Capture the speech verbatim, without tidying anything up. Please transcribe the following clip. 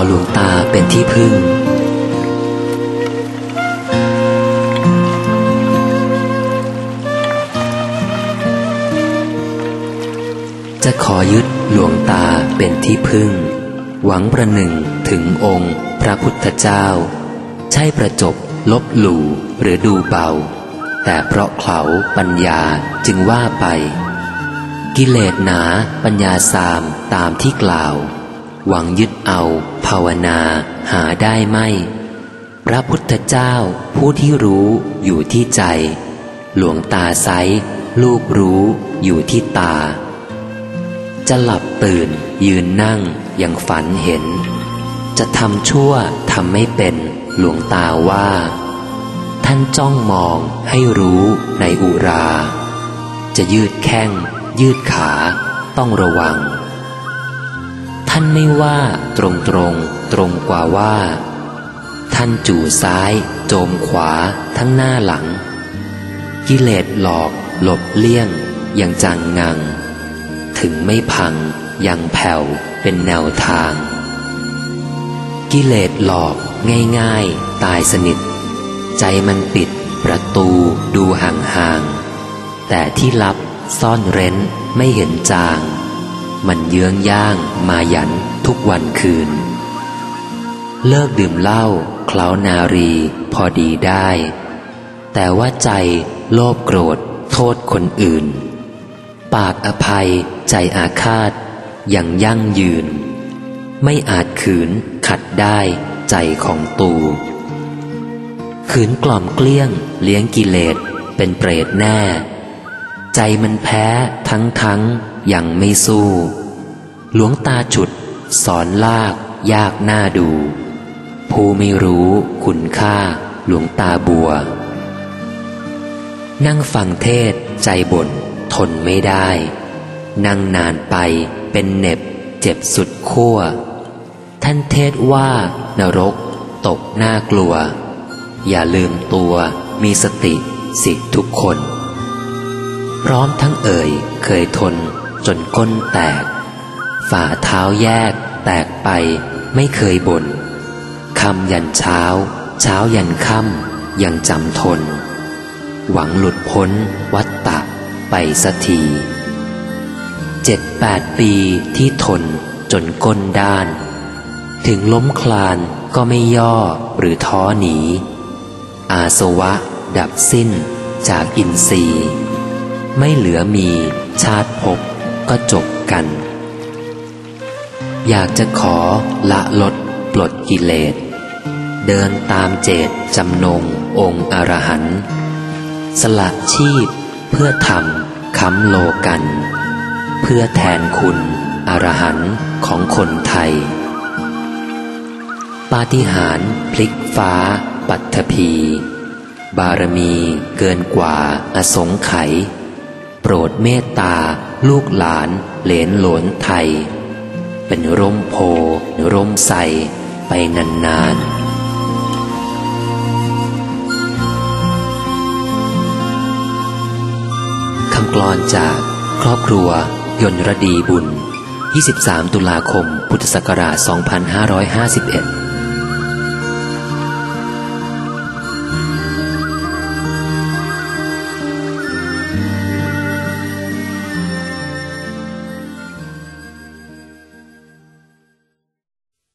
หลวงตาเป็นที่พึ่งจะขอยึดหลวงตาเป็นที่พึ่งหวังประหนึ่งถึงองค์พระพุทธเจ้าใช่ประจบลบหลู่หรือดูเบาแต่เพราะเขาปัญญาจึงว่าไปกิเลสหนาปัญญาสามตามที่กล่าวหวังยึดเอาภาวนาหาได้ไม่พระพุทธเจ้าผู้ที่รู้อยู่ที่ใจหลวงตาไซลูกรู้อยู่ที่ตาจะหลับตื่นยืนนั่งยังฝันเห็นจะทำชั่วทำไม่เป็นหลวงตาว่าท่านจ้องมองให้รู้ในอุราจะยืดแข้งยืดขาต้องระวังท่านไม่ว่าตรงตรงตรงกว่าว่าท่านจู่ซ้ายโจมขวาทั้งหน้าหลังกิเลสหลอกหลบเลี่ยงอย่างจังงังถึงไม่พังยังแผ่วเป็นแนวทางกิเลสหลอกง่ายๆตายสนิทใจมันปิดประตูดูห่างๆแต่ที่ลับซ่อนเร้นไม่เห็นจางมันเยื้องย่างมายันทุกวันคืนเลิกดื่มเหล้าเคล้านารีพอดีได้แต่ว่าใจโลภโกรธโทษคนอื่นปากอภัยใจอาฆาตยังยั่งยืนไม่อาจขืนขัดได้ใจของตูขืนกล่อมเกลี้ยงเลี้ยงกิเลสเป็นเปรตแน่ใจมันแพ้ทั้งทั้งยังไม่สู้หลวงตาฉุดสอนลากยากหน้าดูผู้ไม่รู้คุณค่าหลวงตาบัวนั่งฟังเทศใจบ่นทนไม่ได้นั่งนานไปเป็นเหน็บเจ็บสุดขั้วท่านเทศว่านรกตกน่ากลัวอย่าลืมตัวมีสติสิทุกคนพร้อมทั้งเอ่ยเคยทนจนก้นแตกฝ่าเท้าแยกแตกไปไม่เคยบ่นค่ำยันเช้าเช้ายันค่ำยังจำทนหวังหลุดพ้นวัฏฏะไปสักทีเจ็ดแปดปีที่ทนจนก้นด้านถึงล้มคลานก็ไม่ย่อหรือท้อหนีอาสวะดับสิ้นจากอินทรีย์ไม่เหลือมีชาติภพก็จบกันอยากจะขอละลดปลดกิเลสเดินตามเจตจำนงองค์อรหันต์สละชีพเพื่อทำค้ำโลกันเพื่อแทนคุณอรหันต์ของคนไทยปาฏิหาริย์พลิกฟ้าปัทภีบารมีเกินกว่าอสงไขยโปรดเมตตาลูกหลานเหลนโหลนไทยเป็นร่มโพร่มใสไปนานๆคำกลอนจากครอบครัวยนรดีบุญยี่สิบสามตุลาคมพุทธศักราชสองพันห้าร้อยห้าสิบเอ็ด